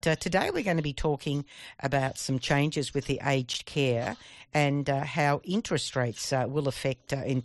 today we're going to be talking about some changes with the aged care and how interest rates will affect in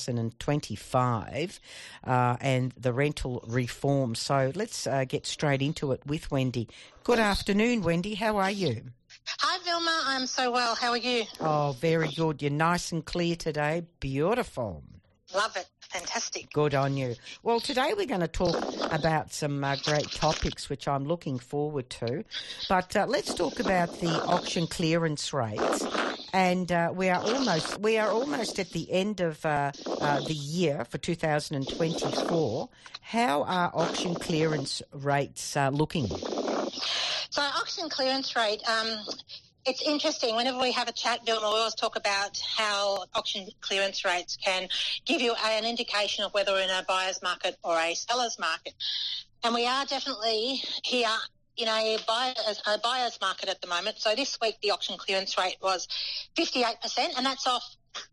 2025 and the rental reform. So let's get straight into it with Wendy. Good afternoon, Wendy. How are you? Hi, Vilma. I'm so well. How are you? Oh, very good. You're nice and clear today. Beautiful. Love it. Fantastic. Good on you. Well, today we're going to talk about some great topics, which I'm looking forward to. But let's talk about the auction clearance rates. And we are almost at the end of the year for 2024. How are auction clearance rates looking? So auction clearance rate, it's interesting. Whenever we have a chat, Bill, we always talk about how auction clearance rates can give you an indication of whether we're in a buyer's market or a seller's market. And we are definitely here in a buyer's market at the moment. So this week the auction clearance rate was 58%, and that's off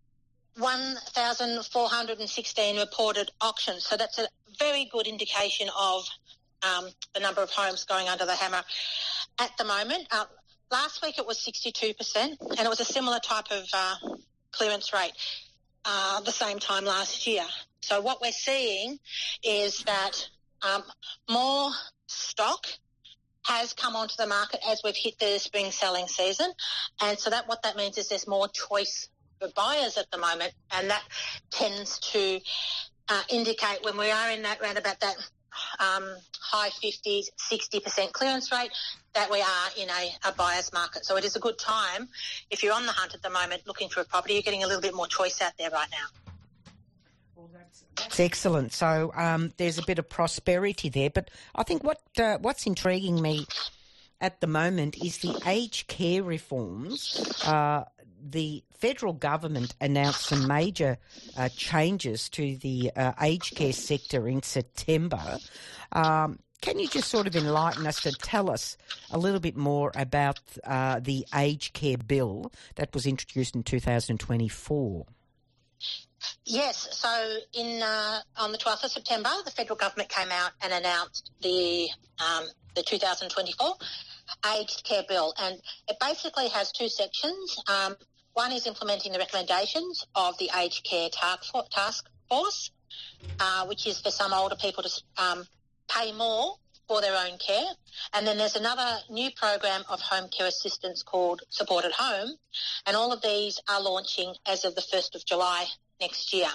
1,416 reported auctions. So that's a very good indication of the number of homes going under the hammer at the moment. Last week it was 62%, and it was a similar type of clearance rate the same time last year. So what we're seeing is that more stock has come onto the market as we've hit the spring selling season, and so what that means is there's more choice for buyers at the moment, and that tends to indicate when we are in that round about that high 50s, 60% clearance rate, that we are in a buyer's market. So it is a good time. If you're on the hunt at the moment looking for a property, you're getting a little bit more choice out there right now. Well, that's excellent. So there's a bit of prosperity there. But I think what's intriguing me at the moment is the aged care reforms. The federal government announced some major changes to the aged care sector in September. Can you just sort of enlighten us and tell us a little bit more about the aged care bill that was introduced in 2024? Yes. So on the 12th of September, the federal government came out and announced the 2024 aged care bill, and it basically has two sections. One is implementing the recommendations of the aged care task force, which is for some older people to pay more for their own care. And then there's another new program of home care assistance called Support at Home, and all of these are launching as of the 1st of July next year.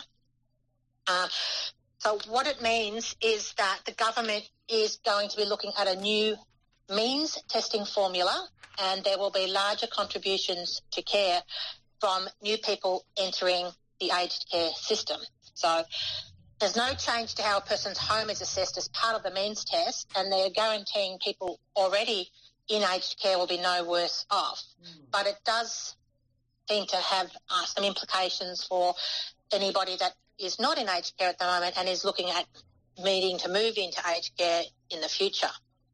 So what it means is that the government is going to be looking at a new means testing formula, and there will be larger contributions to care from new people entering the aged care system. So there's no change to how a person's home is assessed as part of the means test, and they're guaranteeing people already in aged care will be no worse off. But it does seem to have some implications for anybody that is not in aged care at the moment and is looking at needing to move into aged care in the future.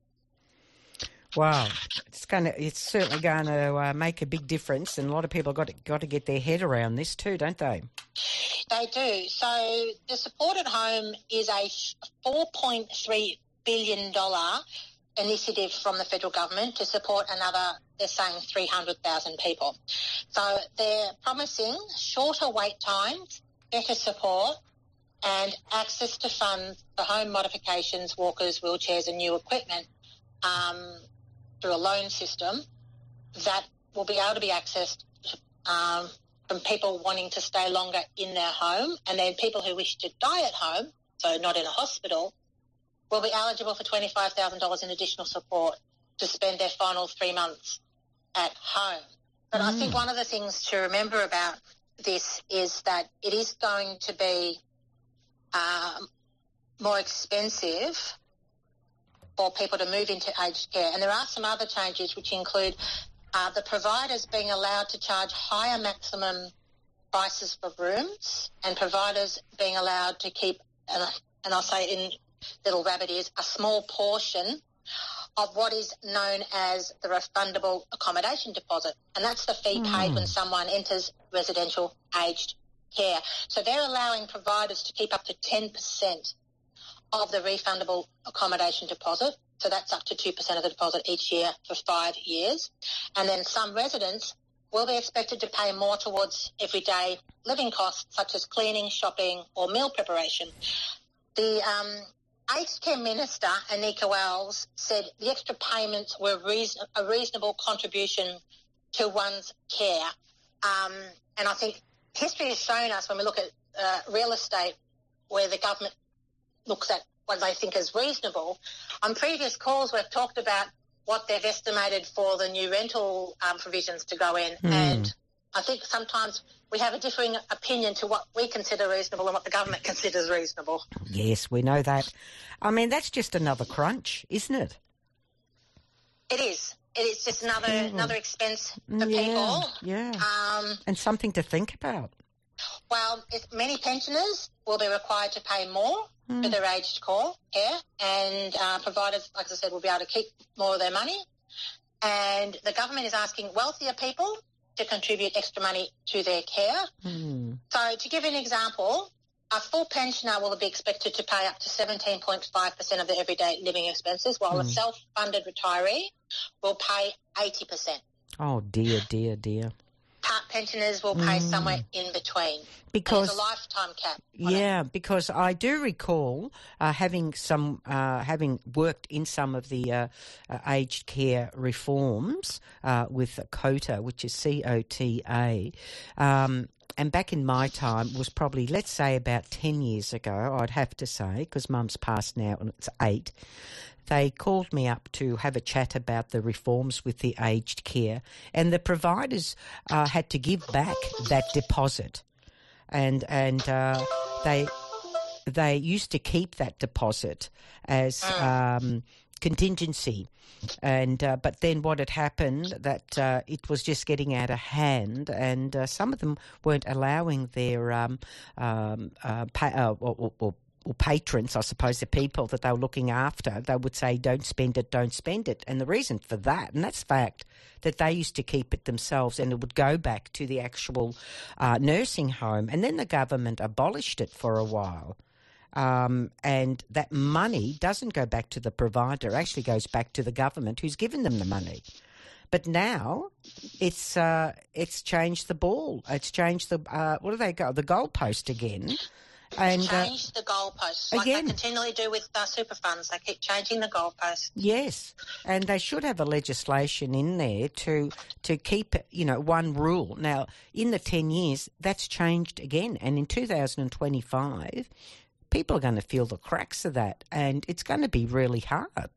Wow, it's certainly going to make a big difference, and a lot of people got to get their head around this too, don't they? They do. So the Support at Home is a $4.3 billion initiative from the federal government to support they're saying 300,000 people. So they're promising shorter wait times, better support, and access to funds for home modifications, walkers, wheelchairs and new equipment through a loan system that will be able to be accessed from people wanting to stay longer in their home, and then people who wish to die at home, so not in a hospital, will be eligible for $25,000 in additional support to spend their final 3 months at home. But I think one of the things to remember about this is that it is going to be more expensive for people to move into aged care. And there are some other changes which include the providers being allowed to charge higher maximum prices for rooms, and providers being allowed to keep, and I'll say in little rabbit ears, a small portion of what is known as the refundable accommodation deposit. And that's the fee paid when someone enters residential aged care. So they're allowing providers to keep up to 10% of the refundable accommodation deposit, So that's up to 2% of the deposit each year for 5 years. And then some residents will be expected to pay more towards everyday living costs such as cleaning, shopping or meal preparation. The Aged Care Minister, Anika Wells, said the extra payments were a reasonable contribution to one's care. And I think history has shown us when we look at real estate where the government looks at what they think is reasonable. On previous calls, we've talked about what they've estimated for the new rental provisions to go in. And I think sometimes we have a differing opinion to what we consider reasonable and what the government considers reasonable. Yes, we know that. I mean, that's just another crunch, isn't it? It is. It is just another expense for people. Yeah. And something to think about. Well, many pensioners will be required to pay more for their aged care, and providers, like I said, will be able to keep more of their money. And the government is asking wealthier people to contribute extra money to their care. So to give you an example, a full pensioner will be expected to pay up to 17.5% of their everyday living expenses, while a self-funded retiree will pay 80%. Oh, dear, dear, dear. Part pensioners will pay somewhere in between. Because there's a lifetime cap. Yeah, because I do recall having worked in some of the aged care reforms with COTA, which is COTA. And back in my time was probably, let's say, about 10 years ago, I'd have to say, because Mum's passed now and it's 8. They called me up to have a chat about the reforms with the aged care, and the providers had to give back that deposit, and they used to keep that deposit as contingency, and but then what had happened that it was just getting out of hand, and some of them weren't allowing their or patrons, I suppose, the people that they were looking after, they would say, don't spend it, don't spend it. And the reason for that, and that's the fact, that they used to keep it themselves and it would go back to the actual nursing home. And then the government abolished it for a while. And that money doesn't go back to the provider, it actually goes back to the government who's given them the money. But now it's changed the ball. It's changed the, the goalpost again. And change the goalposts, like they continually do with super funds. They keep changing the goalposts. Yes, and they should have a legislation in there to keep, one rule. Now, in the 10 years, that's changed again. And in 2025, people are going to feel the cracks of that, and it's going to be really hard.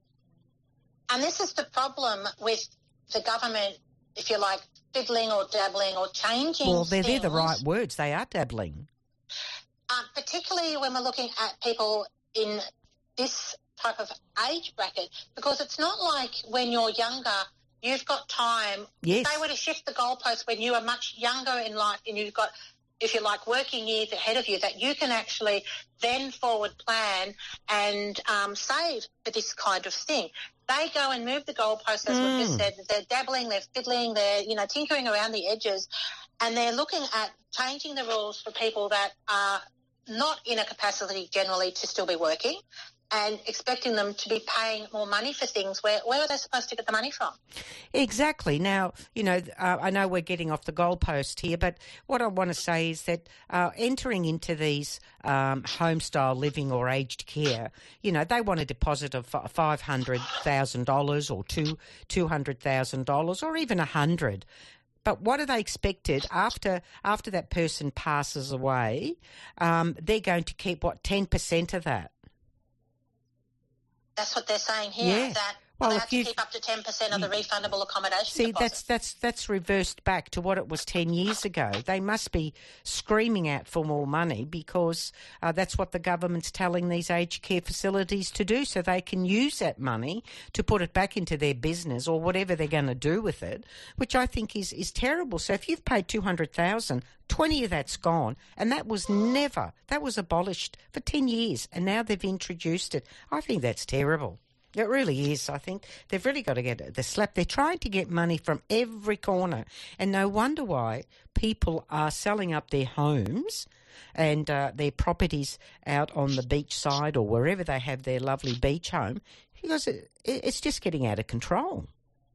And this is the problem with the government, if you like, fiddling or dabbling or changing Well, they're the right words. They are dabbling. Particularly when we're looking at people in this type of age bracket, because it's not like when you're younger, you've got time. Yes. If they were to shift the goalposts when you are much younger in life and you've got, if you like, working years ahead of you, that you can actually then forward plan and save for this kind of thing. They go and move the goalposts, as we've just said. They're dabbling, they're fiddling, they're, tinkering around the edges, and they're looking at changing the rules for people that are not in a capacity generally to still be working, and expecting them to be paying more money for things. Where are they supposed to get the money from? Exactly. Now, I know we're getting off the goalpost here, but what I want to say is that entering into these home-style living or aged care, they want a deposit of $500,000 or $200,000 or even $100,000. But what are they expected after that person passes away? They're going to keep, 10% of that? That's what they're saying here, that they have to keep up to 10% of the refundable accommodation deposit. That's reversed back to what it was 10 years ago. They must be screaming out for more money because that's what the government's telling these aged care facilities to do, so they can use that money to put it back into their business or whatever they're going to do with it, which I think is terrible. So if you've paid $200,000, 20 of that's gone, and that was abolished for 10 years, and now they've introduced it. I think that's terrible. It really is. I think they've really got to get the slap. They're trying to get money from every corner, and no wonder why people are selling up their homes and their properties out on the beach side or wherever they have their lovely beach home. because it's just getting out of control.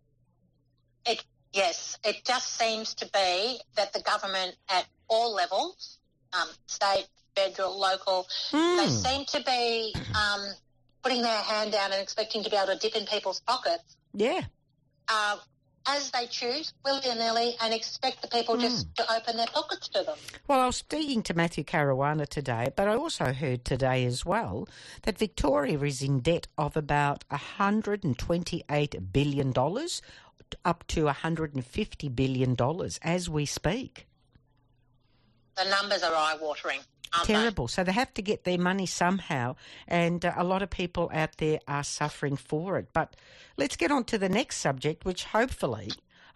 Yes, it just seems to be that the government at all levels, state, federal, local, they seem to be putting their hand down and expecting to be able to dip in people's pockets. Yeah. As they choose, willy-nilly, and expect the people just to open their pockets to them. Well, I was speaking to Matthew Caruana today, but I also heard today as well that Victoria is in debt of about $128 billion, up to $150 billion as we speak. The numbers are eye-watering, aren't Terrible. So they have to get their money somehow, and a lot of people out there are suffering for it. But let's get on to the next subject, which hopefully,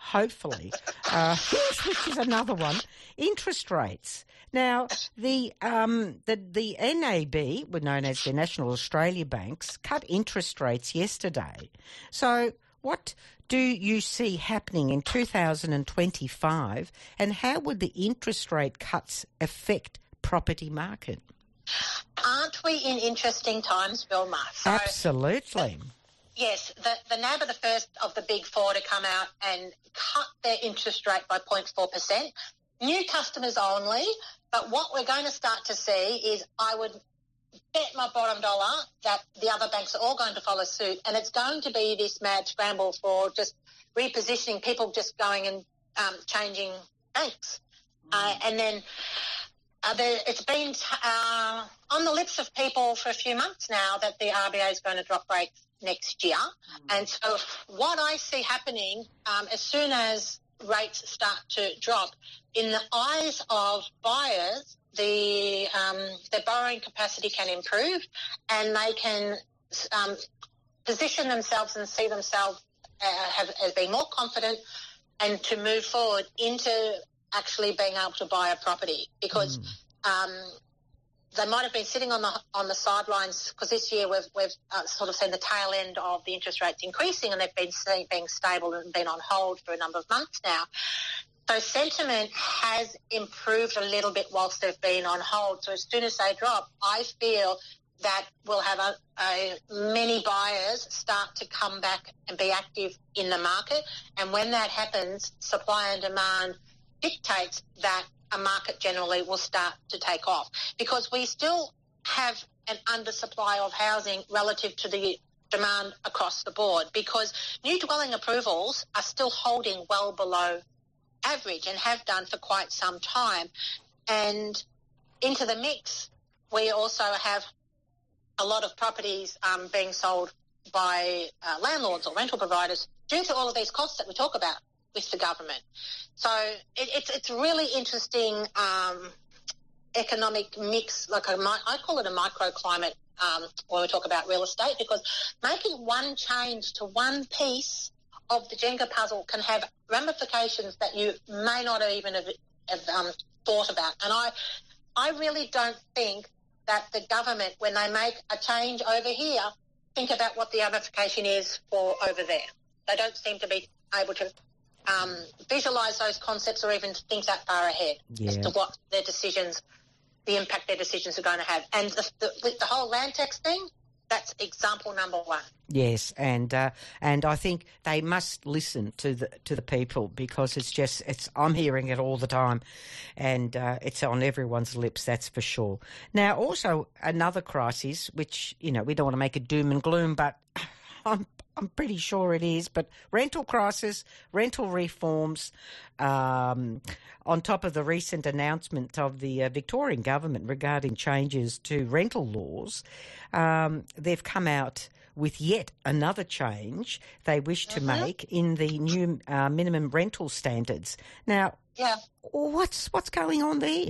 yes, which is another one, interest rates. Now, the NAB, known as the National Australia Banks, cut interest rates yesterday. So what do you see happening in 2025, and how would the interest rate cuts affect property market? Aren't we in interesting times, Vilma? So, absolutely. Yes, the NAB are the first of the big four to come out and cut their interest rate by 0.4%. New customers only, but what we're going to start to see is, I would bet my bottom dollar that the other banks are all going to follow suit, and it's going to be this mad scramble for just repositioning, people just going and changing banks. And then it's been on the lips of people for a few months now that the RBA is going to drop rates next year. And so what I see happening, as soon as rates start to drop, in the eyes of buyers, their borrowing capacity can improve, and they can position themselves and see themselves as being more confident and to move forward into actually being able to buy a property, because they might have been sitting on the sidelines, because this year we've sort of seen the tail end of the interest rates increasing, and they've been being stable and been on hold for a number of months now. So sentiment has improved a little bit whilst they've been on hold. So as soon as they drop, I feel that we'll have many buyers start to come back and be active in the market. And when that happens, supply and demand dictates that a market generally will start to take off, because we still have an undersupply of housing relative to the demand across the board, because new dwelling approvals are still holding well below average and have done for quite some time. And into the mix, we also have a lot of properties being sold by landlords or rental providers due to all of these costs that we talk about with the government. So it's really interesting economic mix, I call it a microclimate when we talk about real estate, because making one change to one piece of the Jenga puzzle can have ramifications that you may not even have thought about. And I really don't think that the government, when they make a change over here, think about what the ramification is for over there. They don't seem to be able to visualise those concepts or even think that far ahead as to what their decisions, the impact their decisions are going to have. And with the whole land tax thing, that's example number one. Yes, and I think they must listen to the people, because I'm hearing it all the time, and it's on everyone's lips, that's for sure. Now, also another crisis, which we don't want to make it doom and gloom, but I'm pretty sure it is, but rental crisis, rental reforms, on top of the recent announcement of the Victorian government regarding changes to rental laws, they've come out with yet another change they wish to make in the new minimum rental standards. Now, what's going on there?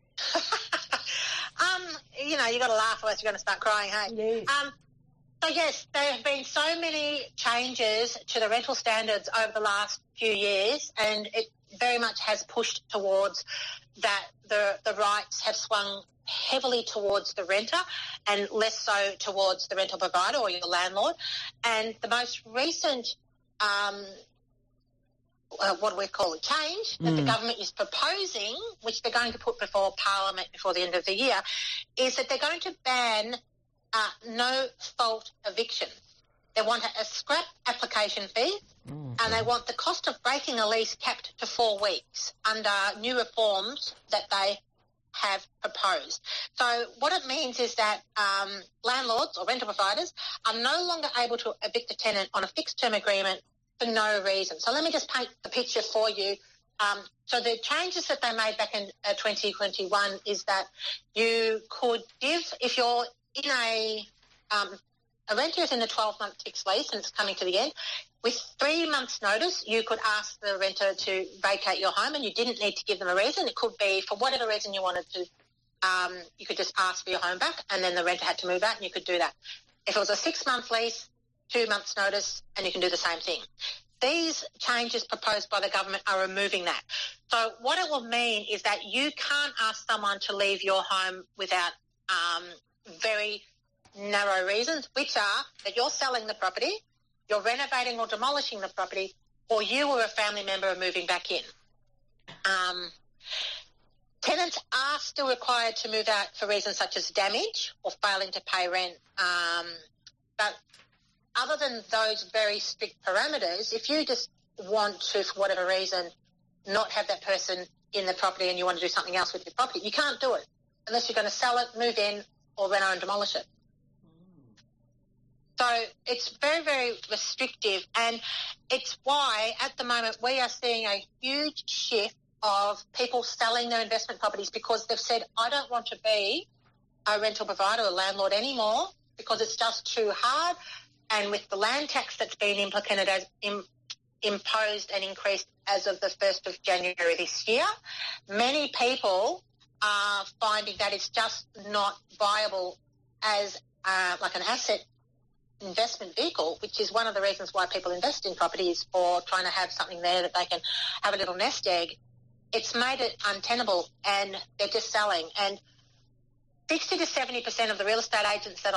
You got to laugh or else you're going to start crying, hey? Yes. So, yes, there have been so many changes to the rental standards over the last few years, and it very much has pushed towards that the rights have swung heavily towards the renter and less so towards the rental provider or your landlord. And the most recent, what do we call it, change that the government is proposing, which they're going to put before Parliament before the end of the year, is that they're going to ban no-fault eviction. They want a scrap application fee, and they want the cost of breaking a lease capped to 4 weeks under new reforms that they have proposed. So what it means is that landlords or rental providers are no longer able to evict a tenant on a fixed-term agreement for no reason. So let me just paint the picture for you. So the changes that they made back in 2021 is that you could give, if you're in a renter is in a 12-month fixed lease and it's coming to the end, with 3 months' notice, you could ask the renter to vacate your home, and you didn't need to give them a reason. It could be for whatever reason you wanted to. You could just ask for your home back, and then the renter had to move out, and you could do that. If it was a 6-month lease, 2 months' notice, and you can do the same thing. These changes proposed by the government are removing that. So what it will mean is that you can't ask someone to leave your home without very narrow reasons, which are that you're selling the property, you're renovating or demolishing the property, or you or a family member are moving back in. Tenants are still required to move out for reasons such as damage or failing to pay rent. But other than those very strict parameters, if you just want to, for whatever reason, not have that person in the property and you want to do something else with your property, you can't do it unless you're going to sell it, move in, or reno and demolish it. So it's very, very restrictive, and it's why at the moment we are seeing a huge shift of people selling their investment properties because they've said, I don't want to be a rental provider or landlord anymore because it's just too hard. And with the land tax that's been imposed and increased as of the 1st of January this year, many people are finding that it's just not viable as like an asset investment vehicle, which is one of the reasons why people invest in properties, for trying to have something there that they can have a little nest egg. It's made it untenable, and they're just selling. And 60 to 70% of the real estate agents that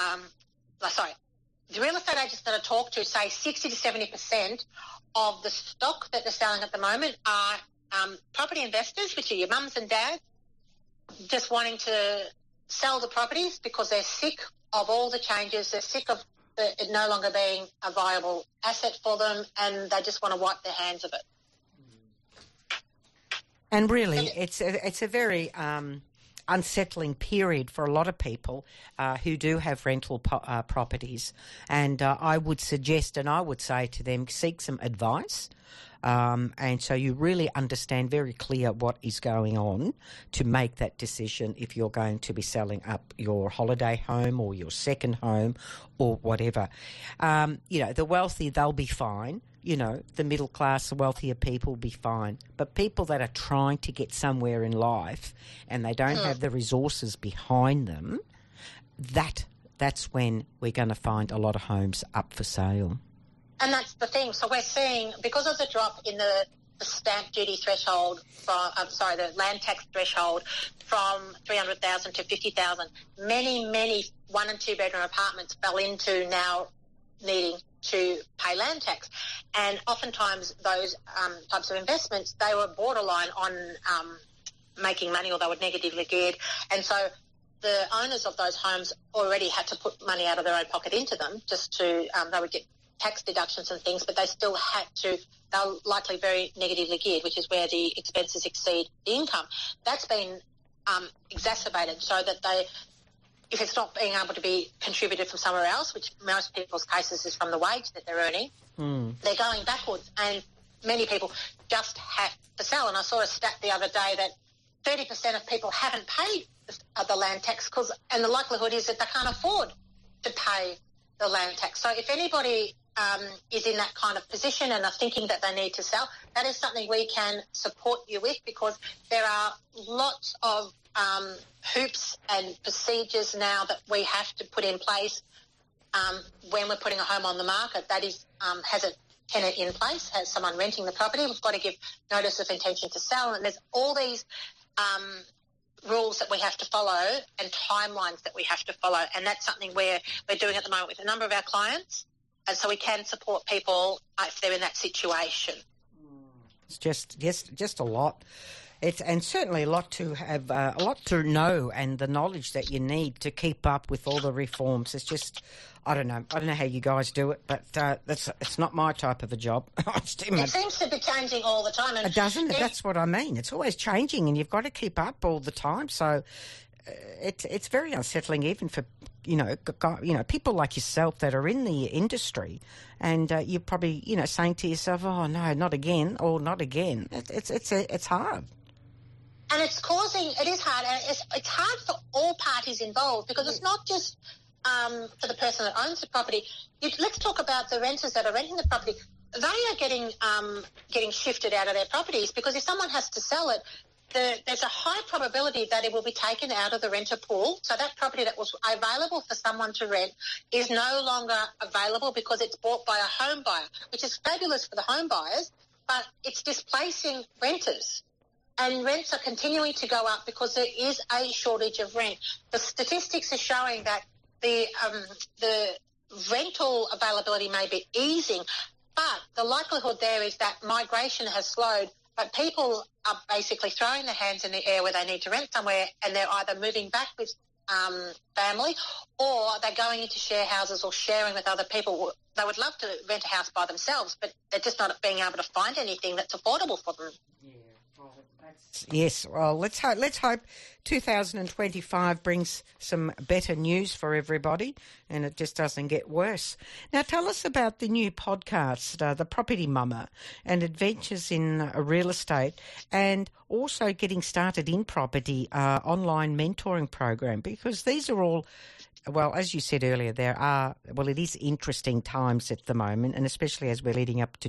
the real estate agents that I talk to say 60 to 70% of the stock that they're selling at the moment are property investors, which are your mums and dads, just wanting to sell the properties because they're sick of all the changes. They're sick of it no longer being a viable asset for them, and they just want to wipe their hands of it. And really, it's a very unsettling period for a lot of people who do have rental properties. And I would suggest, and I would say to them, seek some advice. And so you really understand very clear what is going on to make that decision if you're going to be selling up your holiday home or your second home or whatever. The wealthy, they'll be fine. The middle class, the wealthier people will be fine. But people that are trying to get somewhere in life and they don't have the resources behind them, that's when we're going to find a lot of homes up for sale. And that's the thing. So we're seeing, because of the drop in the stamp duty threshold, the land tax threshold from 300,000 to 50,000, many 1 and 2 bedroom apartments fell into now needing to pay land tax. And oftentimes those types of investments, they were borderline on making money, or they were negatively geared. And so the owners of those homes already had to put money out of their own pocket into them just to, they would get tax deductions and things, but they still had to, they're likely very negatively geared, which is where the expenses exceed the income. That's been exacerbated so that if it's not being able to be contributed from somewhere else, which most people's cases is from the wage that they're earning, they're going backwards, and many people just have to sell. And I saw a stat the other day that 30% of people haven't paid the land tax and the likelihood is that they can't afford to pay the land tax. So if anybody is in that kind of position and are thinking that they need to sell, that is something we can support you with, because there are lots of hoops and procedures now that we have to put in place when we're putting a home on the market. That is, has a tenant in place, has someone renting the property. We've got to give notice of intention to sell, and there's all these rules that we have to follow and timelines that we have to follow, and that's something we're doing at the moment with a number of our clients, and so we can support people if they're in that situation. It's just a lot. It's and certainly a lot to have, a lot to know, and the knowledge that you need to keep up with all the reforms. It's just, I don't know how you guys do it, but it's not my type of a job. It seems to be changing all the time. And it doesn't. That's what I mean. It's always changing, and you've got to keep up all the time. So it's very unsettling, even for people like yourself that are in the industry, and you're probably saying to yourself, "Oh no, not again," or "Not again." It's hard. And it is hard, and it's hard for all parties involved, because it's not just for the person that owns the property. Let's talk about the renters that are renting the property. They are getting shifted out of their properties, because if someone has to sell it, there's a high probability that it will be taken out of the renter pool. So that property that was available for someone to rent is no longer available because it's bought by a home buyer, which is fabulous for the home buyers, but it's displacing renters. And rents are continuing to go up because there is a shortage of rent. The statistics are showing that the rental availability may be easing, but the likelihood there is that migration has slowed, but people are basically throwing their hands in the air where they need to rent somewhere, and they're either moving back with family, or they're going into share houses or sharing with other people. They would love to rent a house by themselves, but they're just not being able to find anything that's affordable for them. Yes, well, let's hope 2025 brings some better news for everybody, and it just doesn't get worse. Now, tell us about the new podcast, The Property Mama, and adventures in real estate, and also getting started in property, online mentoring program, because these are all, well, as you said earlier, it is interesting times at the moment, and especially as we're leading up to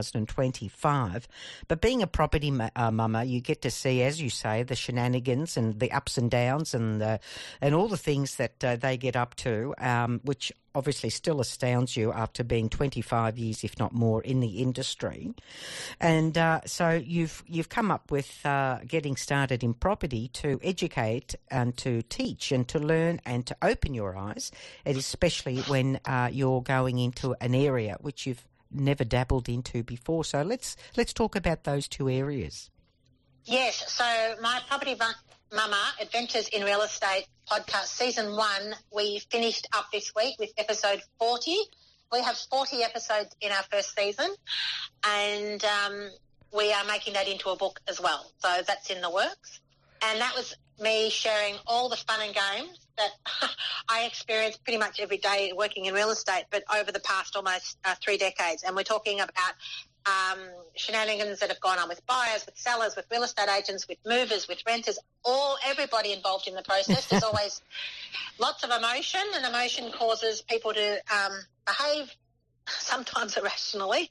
2025. But being a property mama, you get to see, as you say, the shenanigans and the ups and downs and all the things that they get up to, which obviously still astounds you after being 25 years, if not more, in the industry. And so you've come up with getting started in property to educate and to teach and to learn and to open your eyes, and especially when you're going into an area which you've never dabbled into before. So let's talk about those two areas. Yes, so my Property Mama Adventures in Real Estate podcast, Season 1, we finished up this week with episode 40. We have 40 episodes in our first season, and we are making that into a book as well. So that's in the works. And that was me sharing all the fun and games that I experience pretty much every day working in real estate, but over the past almost 3 decades. And we're talking about shenanigans that have gone on with buyers, with sellers, with real estate agents, with movers, with renters, everybody involved in the process. There's always lots of emotion, and emotion causes people to behave sometimes irrationally.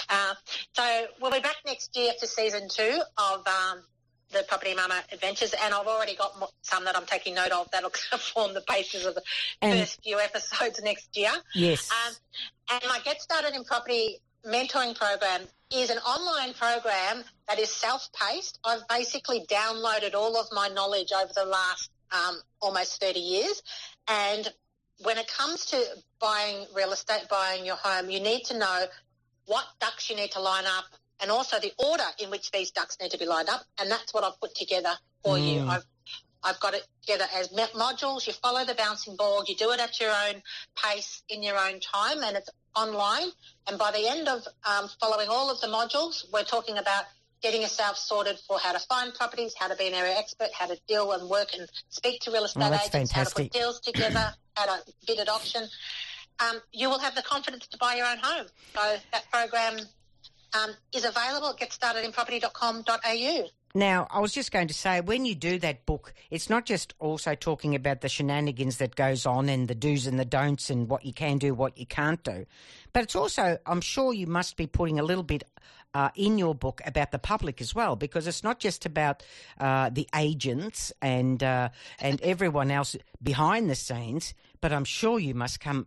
So we'll be back next year for Season 2 of the Property Mama Adventures, and I've already got some that I'm taking note of that'll form the basis of the first few episodes next year. Yes. And my Get Started in Property mentoring program is an online program that is self-paced. I've basically downloaded all of my knowledge over the last almost 30 years, and when it comes to buying real estate, buying your home, you need to know what ducks you need to line up, and also the order in which these ducks need to be lined up, and that's what I've put together for you. I've got it together as modules. You follow the bouncing ball. You do it at your own pace in your own time, and it's online. And by the end of following all of the modules, we're talking about getting yourself sorted for how to find properties, how to be an area expert, how to deal and work and speak to real estate agents, fantastic. how to put deals together, how to bid at auction. You will have the confidence to buy your own home. So that program is available at getstartedinproperty.com.au. Now, I was just going to say, when you do that book, it's not just also talking about the shenanigans that goes on and the do's and the don'ts and what you can do, what you can't do. But it's also, I'm sure you must be putting a little bit in your book about the public as well, because it's not just about the agents and everyone else behind the scenes, but I'm sure you must come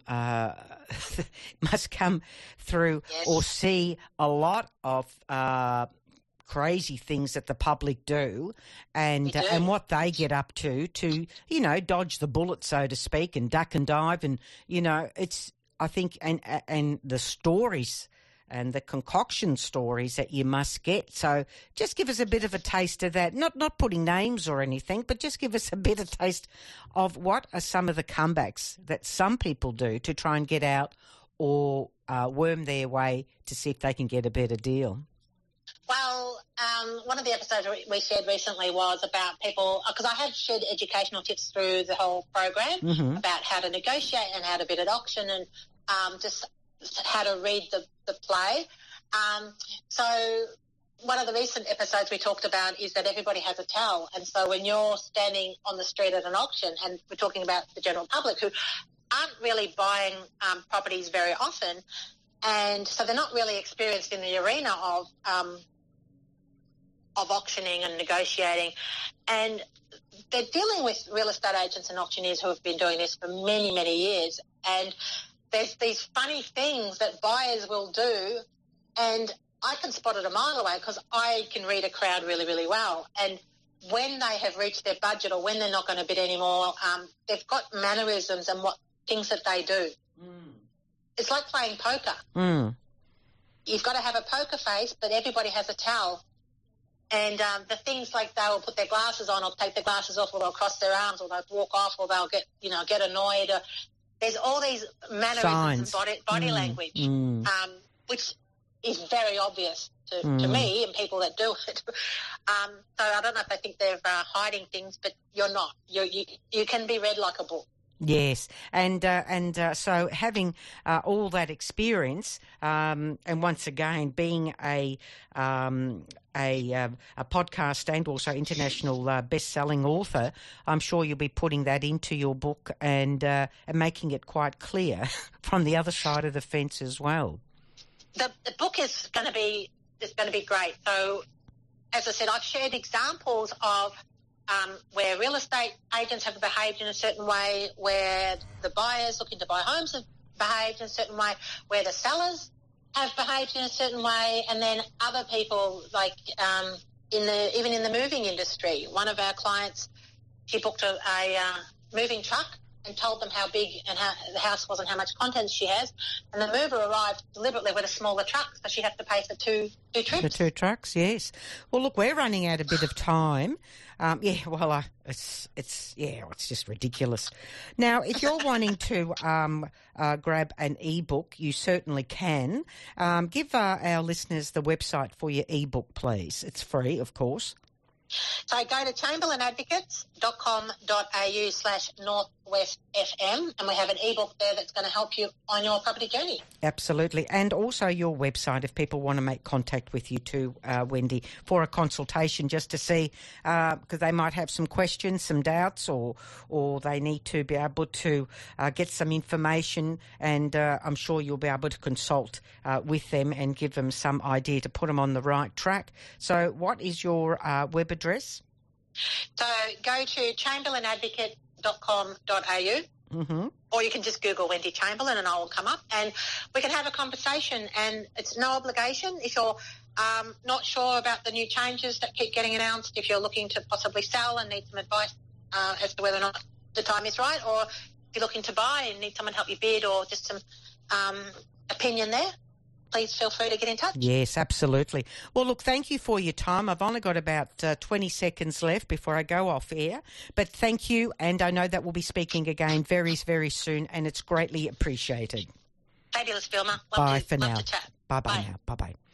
through or see a lot of crazy things that the public do and what they get up to dodge the bullet, so to speak, and duck and dive. And, it's, I think, and the stories and the concoction stories that you must get. So just give us a bit of a taste of that. Not putting names or anything, but just give us a bit of taste of what are some of the comebacks that some people do to try and get out or worm their way to see if they can get a better deal. Well, one of the episodes we shared recently was about people, because I have shared educational tips through the whole program about how to negotiate and how to bid at auction and just how to read the play. So one of the recent episodes we talked about is that everybody has a towel. And so when you're standing on the street at an auction, and we're talking about the general public who aren't really buying properties very often, and so they're not really experienced in the arena of auctioning and negotiating. And they're dealing with real estate agents and auctioneers who have been doing this for many, many years. And there's these funny things that buyers will do, and I can spot it a mile away because I can read a crowd really, really well. And when they have reached their budget or when they're not going to bid anymore, they've got mannerisms and things that they do. It's like playing poker. You've got to have a poker face, but everybody has a towel. And the things like they will put their glasses on or take their glasses off, or they'll cross their arms, or they'll walk off, or they'll get annoyed. There's all these mannerisms and body language, which is very obvious to me and people that do it. So I don't know if they think they're hiding things, but you're not. You can be read like a book. Yes, and so having all that experience, and once again being a podcast and also international best-selling author, I'm sure you'll be putting that into your book and making it quite clear from the other side of the fence as well. The book is going to be great. So, as I said, I've shared examples of where real estate agents have behaved in a certain way, where the buyers looking to buy homes have behaved in a certain way, where the sellers have behaved in a certain way, and then other people, like even in the moving industry. One of our clients, she booked a moving truck and told them how big and how the house was and how much contents she has, and the mover arrived deliberately with a smaller truck, so she had to pay for two trips. The two trucks, yes. Well, look, we're running out a bit of time. It's just ridiculous. Now, if you're wanting to grab an ebook, you certainly can. Give our listeners the website for your ebook, please. It's free, of course. So go to chamberlainadvocates.com.au/northwestfm, and we have an ebook there that's going to help you on your property journey. Absolutely. And also your website if people want to make contact with you too, Wendy, for a consultation just to see, because they might have some questions, some doubts, or they need to be able to get some information, and I'm sure you'll be able to consult with them and give them some idea to put them on the right track. So what is your web address? So go to chamberlainadvocate.com.au, or you can just Google Wendy Chamberlain and I will come up, and we can have a conversation, and it's no obligation. If you're not sure about the new changes that keep getting announced, if you're looking to possibly sell and need some advice as to whether or not the time is right, or if you're looking to buy and need someone to help you bid, or just some opinion there, please feel free to get in touch. Yes, absolutely. Well, look, thank you for your time. I've only got about 20 seconds left before I go off air, but thank you, and I know that we'll be speaking again very, very soon, and it's greatly appreciated. Fabulous, Vilma. Bye for now. Love to chat. Bye-bye now. Bye-bye.